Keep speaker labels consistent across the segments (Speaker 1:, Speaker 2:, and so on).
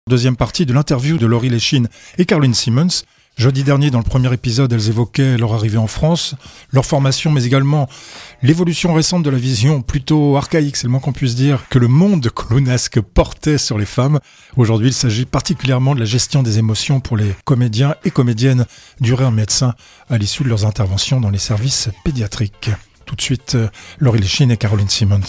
Speaker 1: Deuxième partie de l'interview de Laurie Léchine et Caroline Simmons. Jeudi dernier, dans le premier épisode, elles évoquaient leur arrivée en France, leur formation, mais également l'évolution récente de la vision plutôt archaïque, c'est le moins qu'on puisse dire, que le monde clownesque portait sur les femmes. Aujourd'hui, il s'agit particulièrement de la gestion des émotions pour les comédiens et comédiennes du Rire Médecin à l'issue de leurs interventions dans les services pédiatriques. Tout de suite, Laurie Léchine et Caroline Simmons.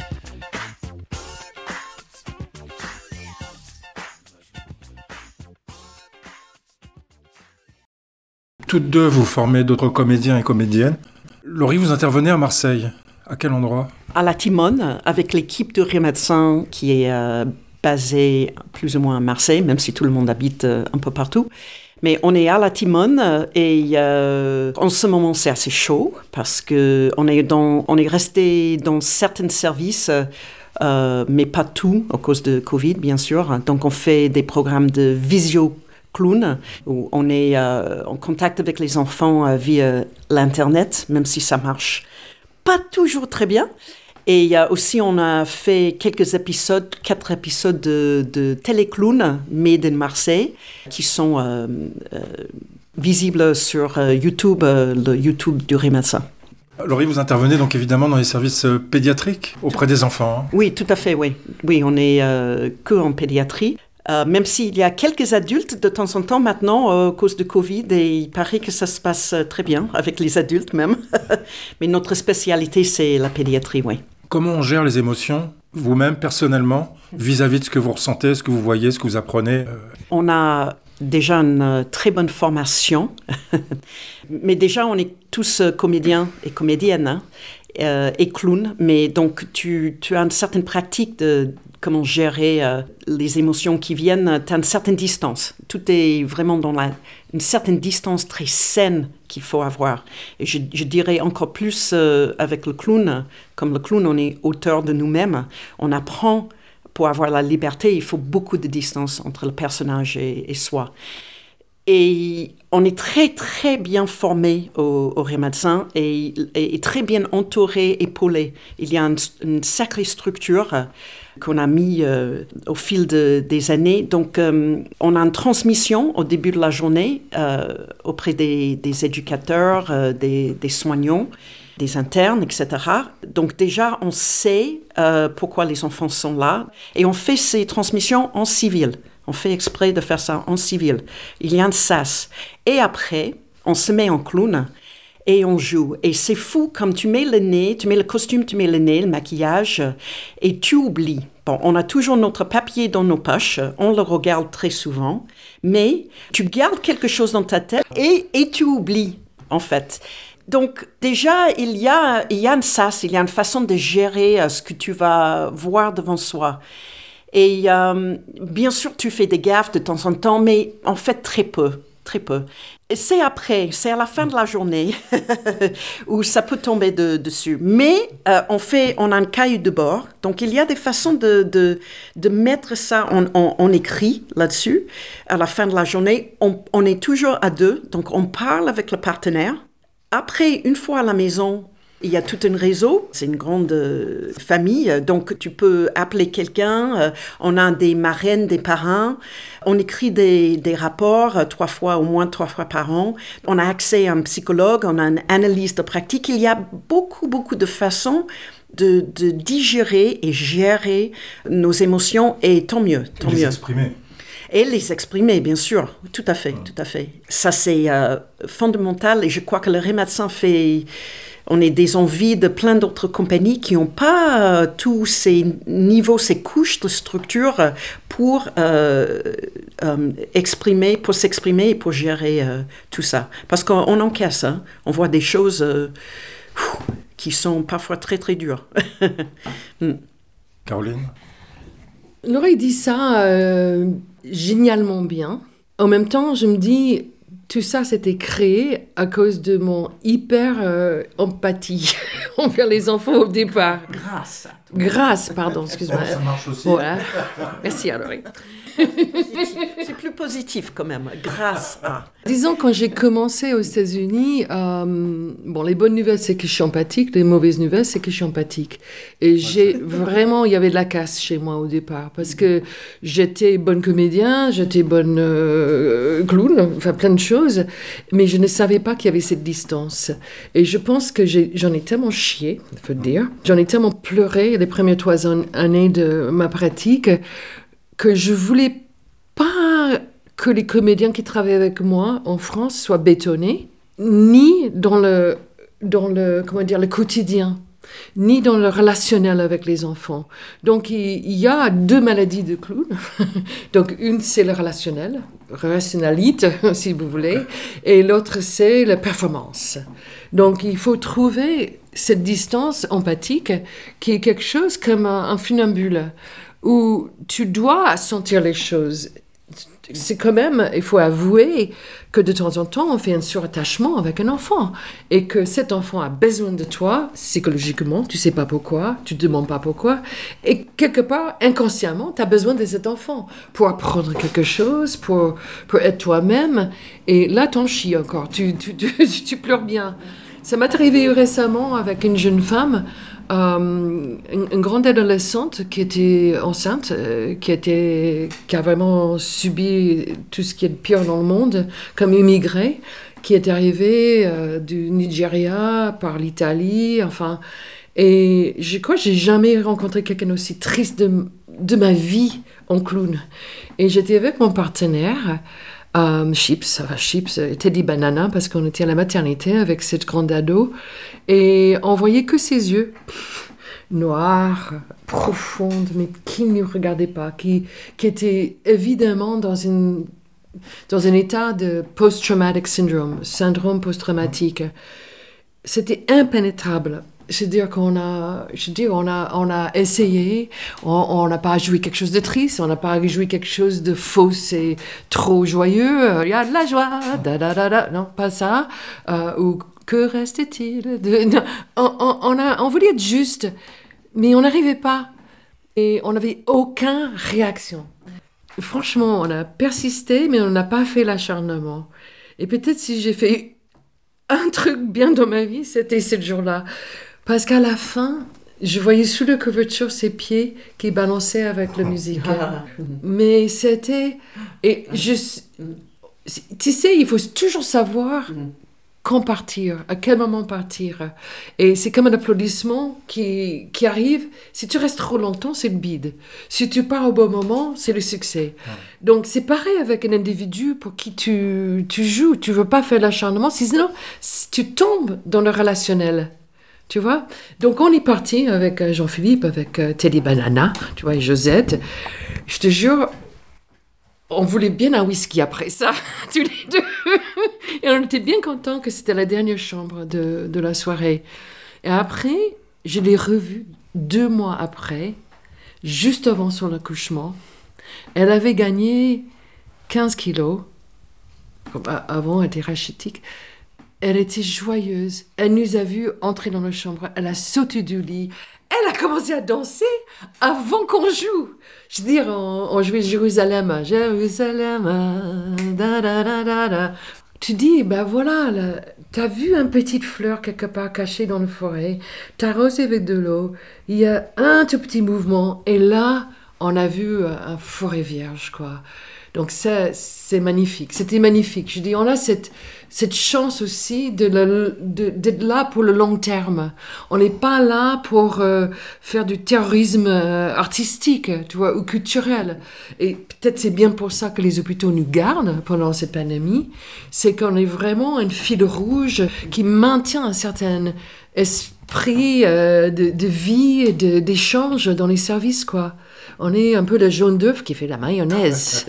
Speaker 1: Toutes deux, vous formez d'autres comédiens et comédiennes. Laurie, vous intervenez à Marseille. À quel endroit ?
Speaker 2: À la Timone, avec l'équipe de Rire Médecin qui est basée plus ou moins à Marseille, même si tout le monde habite un peu partout. Mais on est à la Timone et en ce moment c'est assez chaud parce qu'on est resté dans certains services, mais pas tout à cause de Covid bien sûr. Donc on fait des programmes de visio clown, où on est en contact avec les enfants via l'Internet, même si ça marche pas toujours très bien. Et aussi, on a fait 4 épisodes de téléclown made in Marseille, qui sont visibles sur YouTube, le YouTube du Rire Médecin.
Speaker 1: Laurie, vous intervenez donc évidemment dans les services pédiatriques auprès des enfants.
Speaker 2: Oui, tout à fait, oui. Oui, on est que en pédiatrie. Même s'il y a quelques adultes de temps en temps maintenant à cause de Covid, et il paraît que ça se passe très bien avec les adultes même. Mais notre spécialité, c'est la pédiatrie, oui.
Speaker 1: Comment on gère les émotions, vous-même, personnellement, vis-à-vis de ce que vous ressentez, ce que vous voyez, ce que vous apprenez
Speaker 2: On a déjà une très bonne formation. Mais déjà, on est tous comédiens et comédiennes et clowns. Mais donc, tu as une certaine pratique de comment gérer les émotions qui viennent. Tu as une certaine distance. Tout est vraiment dans une certaine distance très saine qu'il faut avoir. Et je dirais encore plus avec le clown. Comme le clown, on est auteur de nous-mêmes. On apprend, pour avoir la liberté, il faut beaucoup de distance entre le personnage et soi. Et on est très, très bien formé au Rire Médecin et très bien entouré, épaulé. Il y a une sacrée structure qu'on a mis au fil des années. Donc, on a une transmission au début de la journée auprès des éducateurs, des soignants, des internes, etc. Donc déjà, on sait pourquoi les enfants sont là et on fait ces transmissions en civil. On fait exprès de faire ça en civil. Il y a un sas. Et après, on se met en clown et on joue. Et c'est fou, comme tu mets le nez, tu mets le costume, tu mets le nez, le maquillage, et tu oublies. Bon, on a toujours notre papier dans nos poches, on le regarde très souvent, mais tu gardes quelque chose dans ta tête et tu oublies, en fait. Donc déjà, il y a un sas, il y a une façon de gérer ce que tu vas voir devant soi. Et bien sûr, tu fais des gaffes de temps en temps, mais en fait, très peu. Et c'est après, c'est à la fin de la journée où ça peut tomber dessus. Mais on a un cahier de bord, donc il y a des façons de mettre ça en écrit là-dessus. À la fin de la journée, on est toujours à 2, donc on parle avec le partenaire. Après, une fois à la maison, il y a tout un réseau, c'est une grande famille, donc tu peux appeler quelqu'un, on a des marraines, des parrains, on écrit des rapports au moins 3 fois par an, on a accès à un psychologue, on a une analyse de pratique, il y a beaucoup de façons de digérer et gérer nos émotions et tant mieux.
Speaker 1: Les exprimer.
Speaker 2: Et les exprimer, bien sûr, tout à fait. Ça, c'est fondamental et je crois que le Rire Médecin on est des envies de plein d'autres compagnies qui n'ont pas tous ces niveaux, ces couches de structure pour s'exprimer et pour gérer tout ça. Parce qu'on encaisse, hein, on voit des choses qui sont parfois très, très dures.
Speaker 1: Caroline ?
Speaker 3: Laurie dit ça génialement bien. En même temps, je me dis, tout ça, c'était créé à cause de mon hyper empathie envers les enfants au départ.
Speaker 2: Grâce à
Speaker 3: Grâce, pardon, excuse-moi.
Speaker 1: Ça marche aussi.
Speaker 3: Voilà. Merci, Laurie.
Speaker 2: C'est plus positif quand même, grâce à.
Speaker 3: Disons, quand j'ai commencé aux États-Unis, les bonnes nouvelles, c'est que je suis empathique. Les mauvaises nouvelles, c'est que je suis empathique. Et il y avait de la casse chez moi au départ. Parce que j'étais bonne comédien, j'étais bonne clown, enfin plein de choses. Mais je ne savais pas qu'il y avait cette distance. Et je pense que j'en ai tellement chié, il faut le dire. J'en ai tellement pleuré les premières 3 années de ma pratique que je voulais pas que les comédiens qui travaillaient avec moi en France soient bétonnés, ni dans le quotidien, ni dans le relationnel avec les enfants. Donc, il y a 2 maladies de clown. Donc, une, c'est le relationnalite, si vous voulez, et l'autre, c'est la performance. Donc, il faut trouver cette distance empathique qui est quelque chose comme un funambule, où tu dois sentir les choses. C'est quand même, il faut avouer que de temps en temps, on fait un surattachement avec un enfant et que cet enfant a besoin de toi psychologiquement, tu sais pas pourquoi, tu te demandes pas pourquoi, et quelque part, inconsciemment, tu as besoin de cet enfant pour apprendre quelque chose, pour être toi-même, et là, t'en chies encore, tu pleures bien. Ça m'est arrivé récemment avec une jeune femme, une grande adolescente qui était enceinte, qui a vraiment subi tout ce qui est de pire dans le monde, comme immigrée, qui est arrivée du Nigeria par l'Italie, enfin. Et je crois que j'ai jamais rencontré quelqu'un d'aussi triste de ma vie en clown. Et j'étais avec mon partenaire, Chips, Teddy Banana, parce qu'on était à la maternité avec cette grande ado, et on voyait que ses yeux noirs, profondes, mais qui ne regardaient pas, qui étaient évidemment dans un état de post-traumatic syndrome post-traumatique. C'était impénétrable. C'est-à-dire on a essayé, on n'a pas joué quelque chose de triste, on n'a pas joué quelque chose de faux et trop joyeux, il y a de la joie, non, pas ça, ou que reste-t-il non, on voulait être juste, mais on n'arrivait pas, et on n'avait aucune réaction. Franchement, on a persisté, mais on n'a pas fait l'acharnement. Et peut-être si j'ai fait un truc bien dans ma vie, c'était ce jour-là. Parce qu'à la fin, je voyais sous la couverture ses pieds qui balançaient avec la musique. Mais c'était... tu sais, il faut toujours savoir quand partir, à quel moment partir. Et c'est comme un applaudissement qui arrive. Si tu restes trop longtemps, c'est le bide. Si tu pars au bon moment, c'est le succès. Donc, c'est pareil avec un individu pour qui tu joues. Tu ne veux pas faire l'acharnement, sinon tu tombes dans le relationnel. Tu vois? Donc, on est parti avec Jean-Philippe, avec Teddy Banana, tu vois, et Josette. Je te jure, on voulait bien un whisky après ça, tous les deux. Et on était bien contents que c'était la dernière chambre de la soirée. Et après, je l'ai revue 2 mois après, juste avant son accouchement. Elle avait gagné 15 kilos. Avant, elle était rachitique. Elle était joyeuse. Elle nous a vus entrer dans la chambre. Elle a sauté du lit. Elle a commencé à danser avant qu'on joue. Je veux dire, on jouait Jérusalem. Jérusalem. Da, da, da, da, da. Tu dis, ben voilà, t'as vu une petite fleur quelque part cachée dans la forêt. T'as arrosé avec de l'eau. Il y a un tout petit mouvement. Et là, on a vu un forêt vierge, quoi. Donc, c'est magnifique. C'était magnifique. Je dis, on a cette chance aussi d'être là pour le long terme. On n'est pas là pour faire du terrorisme artistique, tu vois, ou culturel. Et peut-être c'est bien pour ça que les hôpitaux nous gardent pendant cette pandémie. C'est qu'on est vraiment un fil rouge qui maintient un certain esprit de vie et d'échange dans les services, quoi. On est un peu le jaune d'œuf qui fait la mayonnaise.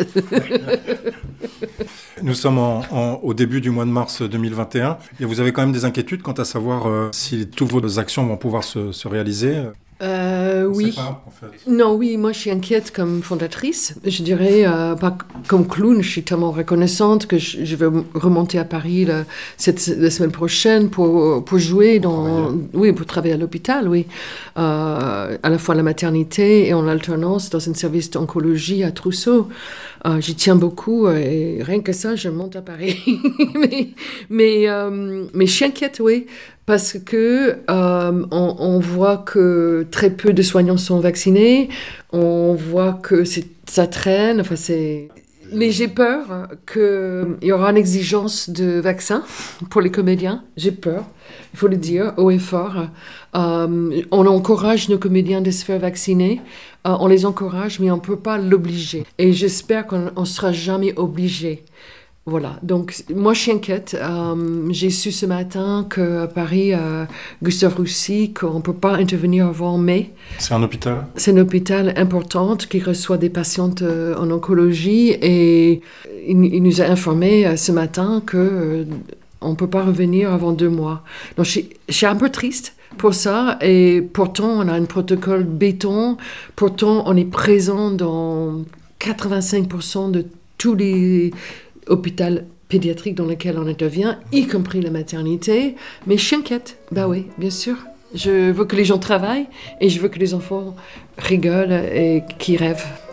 Speaker 1: Nous sommes au début du mois de mars 2021 et vous avez quand même des inquiétudes quant à savoir si toutes vos actions vont pouvoir se réaliser.
Speaker 3: Oui.
Speaker 1: Pas, en fait.
Speaker 3: Non, oui, moi je suis inquiète comme fondatrice. Je dirais, pas comme clown, je suis tellement reconnaissante que je vais remonter à Paris la semaine prochaine pour jouer pour travailler à l'hôpital, oui. À la fois à la maternité et en alternance dans un service d'oncologie à Trousseau. J'y tiens beaucoup et rien que ça, je monte à Paris. mais je suis inquiète, oui. Parce que on voit que très peu de soignants sont vaccinés, on voit que ça traîne. Mais j'ai peur qu'il y aura une exigence de vaccin pour les comédiens. J'ai peur, il faut le dire, haut et fort. On encourage nos comédiens de se faire vacciner. On les encourage, mais on ne peut pas l'obliger. Et j'espère qu'on ne sera jamais obligé. Voilà, donc moi je suis inquiète. J'ai su ce matin qu'à Paris, Gustave Roussy, qu'on ne peut pas intervenir avant mai.
Speaker 1: C'est un hôpital ?
Speaker 3: C'est un hôpital important qui reçoit des patientes en oncologie et il nous a informé ce matin qu'on ne peut pas revenir avant 2 mois. Donc je suis un peu triste pour ça et pourtant on a un protocole béton, pourtant on est présent dans 85% de tous les hôpital pédiatrique dans lequel on intervient, y compris la maternité, mais je suis inquiète. Bah oui, bien sûr. Je veux que les gens travaillent et je veux que les enfants rigolent et qu'ils rêvent.